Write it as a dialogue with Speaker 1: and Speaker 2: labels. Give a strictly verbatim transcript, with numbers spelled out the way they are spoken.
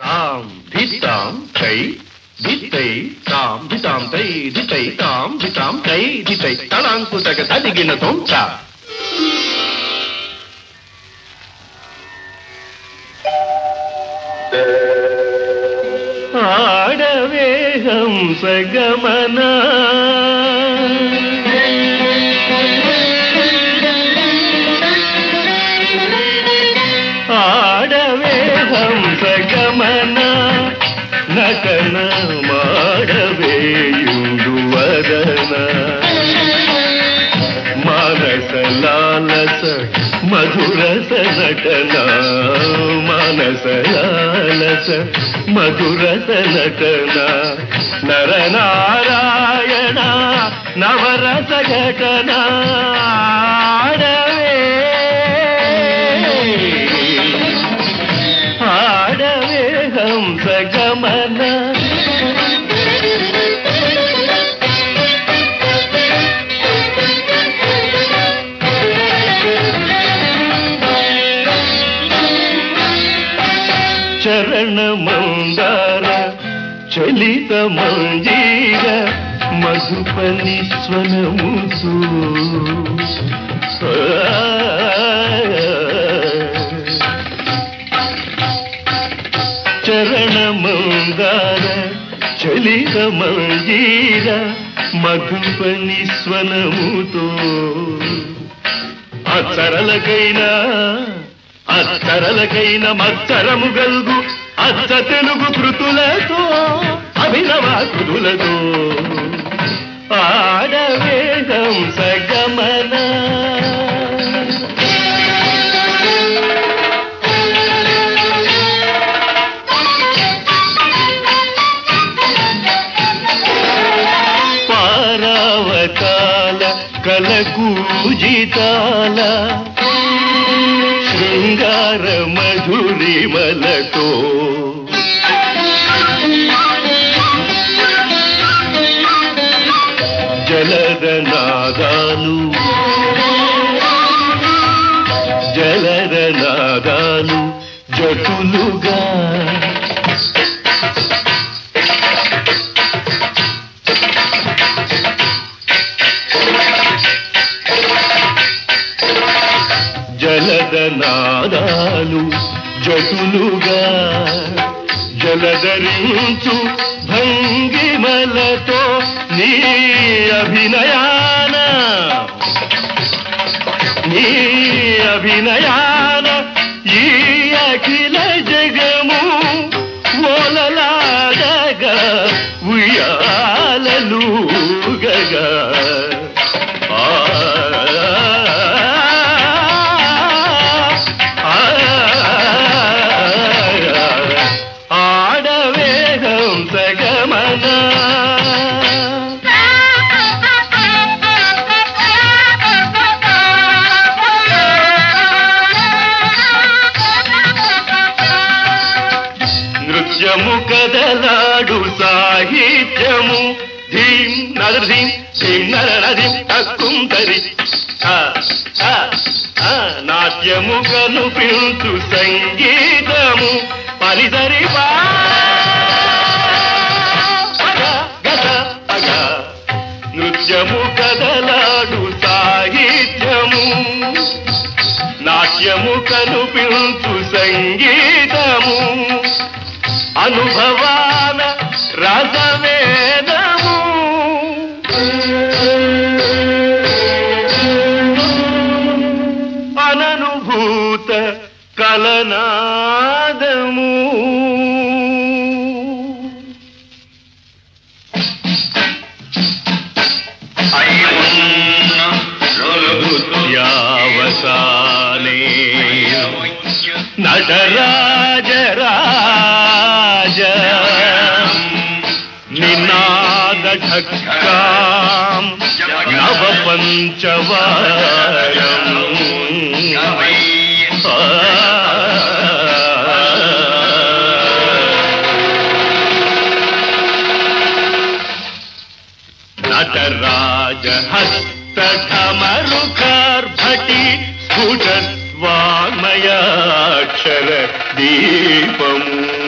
Speaker 1: తాం ధితాం తై ధితై తాం ధితాం తై ధితై తాం ధితాం తై ధితై తళాంకుతక తదిగిన తొంచ ఆడవే హంస గమన ఆడవే హంస గమన నటన మాడవేయుడు వదన మానస లాలస మధురస నటన మానస లాలస మధురస నటన నరనారాయణ నవరస ఘటన ఆడవే ఆడవే హంస గమన చరణ మందార చలిత మంజీర మధుపని స్వనముసు చరణ మందార చలిత మంజీర మధుపని స్వనముతో అచ్చరలకైనా అచ్చరలకైన మచ్చరము గల్గు అచ్చ తెలుగు కృతులతో అభినవ కృతులతో ఆడవే హంస గమన పారావతాల కలకూజితాల శృంగార మధురిమలతో జలద నాదాలు జలద నాదాలు జటులుగా జలద నాదాలు జటులుగా జలధరించు భంగిమలతో నీ అభినయాన నీ అభినయాన ఈ అఖిల జగము ఓలలాడగా ఉయ్యాలలుగగా నృత్యము కదలాడు సాహిత్యము ధీం నరధీం ధీం నరనధీం తక్కుంతరి నాట్యము కనుపించు సంగీతము పరిసరి నృత్యము కదలాడు సాహిత్యము నాట్యము కనుపించు సంగీతము అనుభవాన రసవేదము అననుభూత కలనాదము నృత్యావసానే నటరాజరాజ నినాద ఢక్కాం నవ పంచవారం నటరాజ హస్త ఢమరుకార్భటి స్ఫుటద్వామయాక్షర దీపము